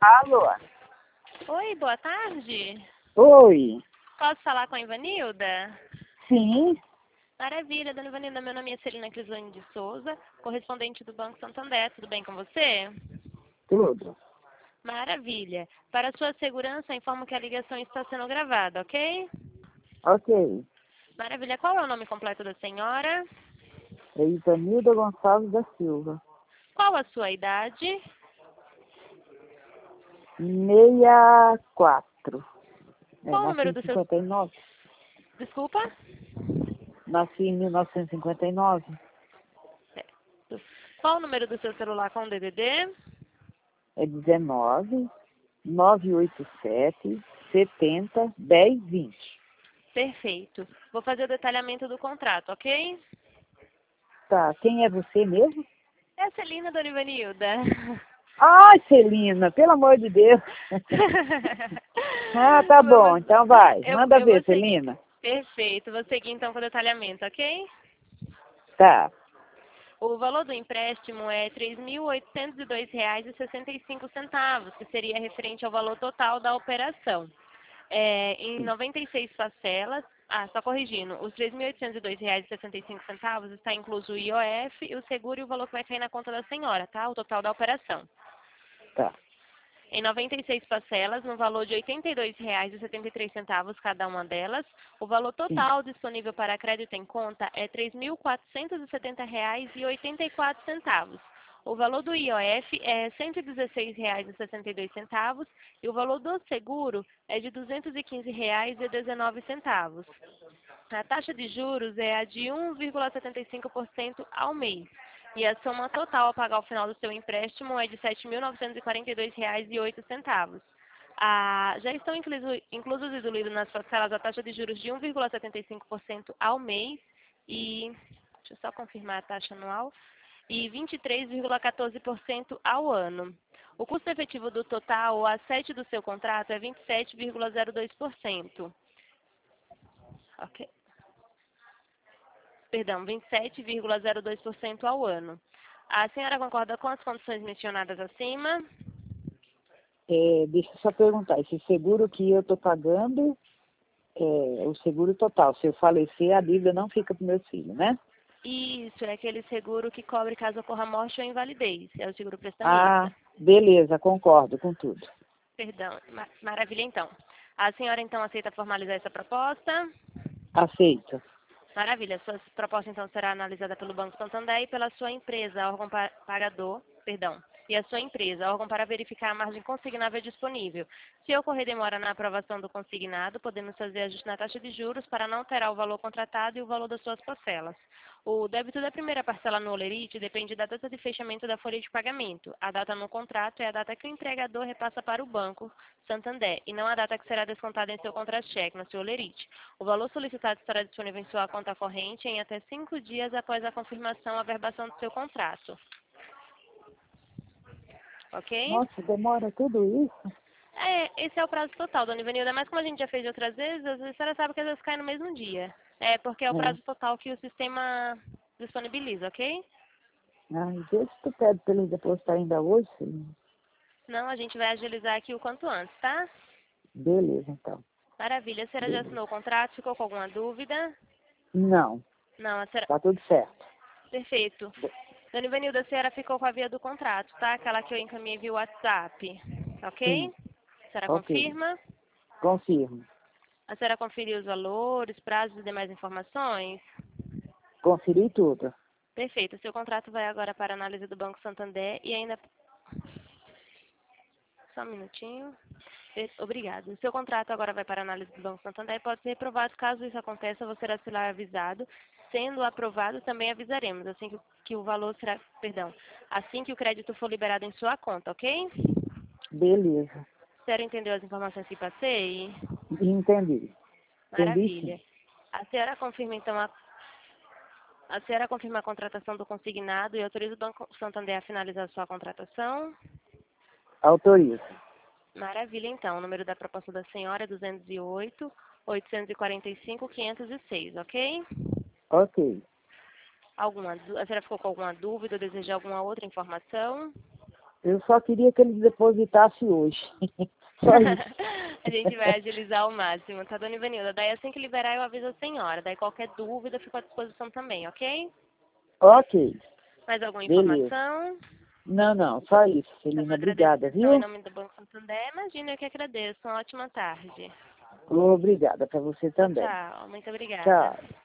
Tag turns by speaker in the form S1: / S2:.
S1: Alô?
S2: Oi, boa tarde.
S1: Oi.
S2: Posso falar com a Ivanilda?
S1: Sim,
S2: Maravilha, dona Ivanilda, meu nome é Celina Crislane de Souza, correspondente do Banco Santander. Tudo bem com você?
S1: tudo.
S2: Maravilha. Para sua segurança, informo que a ligação está sendo gravada, ok?
S1: Ok.
S2: Maravilha. Qual é o nome completo da senhora?
S1: É Ivanilda Gonçalves da Silva.
S2: Qual a sua idade?
S1: 64.
S2: Qual o
S1: Nasci
S2: número
S1: em
S2: do seu...
S1: 59.
S2: Desculpa?
S1: Nasci em 1959.
S2: Certo. Qual o número do seu celular com DDD?
S1: É 19 987 70 10 20.
S2: Perfeito. Vou fazer o detalhamento do contrato, ok?
S1: Tá, quem é você mesmo?
S2: É a Celina, dona Ivanilda.
S1: Ai, Celina, pelo amor de Deus. Ah, tá bom,
S2: Vamos,
S1: então vai. Manda
S2: eu vou
S1: ver,
S2: seguir.
S1: Celina.
S2: Perfeito, vou seguir então com o detalhamento, ok?
S1: Tá,
S2: O valor do empréstimo é R$ 3.802,65, que seria referente ao valor total da operação. Em 96 parcelas, só corrigindo, os R$ 3.802,65 está incluso o IOF e o seguro e o valor que vai cair na conta da senhora, tá? O total da operação.
S1: tá.
S2: Em 96 parcelas, no valor de R$ 82,73 cada uma delas. O valor
S1: Sim.
S2: total disponível para crédito em conta é R$ 3.470,84. O valor do IOF é R$ 116,62 e o valor do seguro é de R$ 215,19. A taxa de juros é a de 1,75% ao mês. E a soma total a pagar ao final do seu empréstimo é de R$ 7.942,08. Já estão inclusos e diluídos nas parcelas a taxa de juros de 1,75% ao mês e, deixa eu só confirmar a taxa anual, e 23,14% ao ano. O custo efetivo do total, a 7 do seu contrato, é 27,02%. Ok. Perdão, 27,02% ao ano. A senhora concorda com as condições mencionadas acima?
S1: Deixa eu só perguntar, esse seguro que eu estou pagando é o seguro total. Se eu falecer, a dívida não fica para meus filhos, né?
S2: Isso, é aquele seguro que cobre caso ocorra morte ou invalidez. É o seguro
S1: Ah,
S2: prestamista.
S1: beleza, concordo com tudo.
S2: Perdão, maravilha então. A senhora então aceita formalizar essa proposta?
S1: Aceito.
S2: Maravilha. Sua proposta, então, será analisada pelo Banco Santander e pela sua empresa, órgão pagador, perdão, e a sua empresa, órgão para verificar a margem consignável disponível. Se ocorrer demora na aprovação do consignado, podemos fazer ajuste na taxa de juros para não alterar o valor contratado e o valor das suas parcelas. O débito da primeira parcela no Olerite depende da data de fechamento da folha de pagamento. A data no contrato é a data que o empregador repassa para o Banco Santander e não a data que será descontada em seu contra-cheque, no seu Olerite. O valor solicitado estará disponível em sua conta corrente em até 5 dias após a confirmação a verbação do seu contrato. Ok?
S1: Nossa, demora tudo isso?
S2: Esse é o prazo total, dona Ivanilda, mas como a gente já fez de outras vezes, às vezes a senhora sabe que às vezes cai no mesmo dia. É porque é o
S1: É.
S2: prazo total que o sistema disponibiliza, ok?
S1: Ai, vê se tu pede para ele depositar ainda hoje, Celina.
S2: Não, a gente vai agilizar aqui o quanto antes, tá?
S1: Beleza, então.
S2: Maravilha. A senhora já
S1: Beleza.
S2: assinou o contrato? Ficou com alguma dúvida?
S1: Não,
S2: Não, a senhora...
S1: tá tudo certo.
S2: Perfeito. Dona Ivanilda, a senhora ficou com a via do contrato, tá? Aquela que eu encaminhei via WhatsApp. Ok?
S1: Sim,
S2: A senhora
S1: ok.
S2: confirma?
S1: Confirmo.
S2: A senhora conferiu os valores, prazos e demais informações?
S1: Conferi tudo.
S2: Perfeito. O seu contrato vai agora para a análise do Banco Santander e ainda... Só um minutinho. Obrigada. O seu contrato agora vai para a análise do Banco Santander e pode ser reprovado. Caso isso aconteça, você será avisado. Sendo aprovado, também avisaremos, que o valor será, perdão, assim que o crédito for liberado em sua conta, ok?
S1: Beleza.
S2: A senhora entendeu as informações que passei?
S1: Entendi. Entendi sim.
S2: Maravilha. A senhora confirma, então, a senhora confirma a contratação do consignado e autoriza o Banco Santander a finalizar a sua contratação?
S1: Autorizo.
S2: Maravilha, então. O número da proposta da senhora é 208, 845, 506, ok?
S1: Ok.
S2: A senhora ficou com alguma dúvida ou deseja alguma outra informação?
S1: Eu só queria que eles depositassem hoje. Só isso.
S2: A gente vai agilizar ao máximo, tá, dona Ivanilda? Daí assim que liberar eu aviso a senhora. Daí qualquer dúvida fico à disposição também, ok?
S1: Ok,
S2: Mais alguma
S1: beleza.
S2: informação?
S1: Não, não, só isso,
S2: Eu
S1: Celina.
S2: agradeço a
S1: Obrigada,
S2: atenção em
S1: viu?
S2: nome do Banco Santander. Imagina, eu que agradeço. Uma ótima tarde.
S1: Obrigada para você
S2: Tchau,
S1: também.
S2: tchau. Muito obrigada.
S1: Tchau.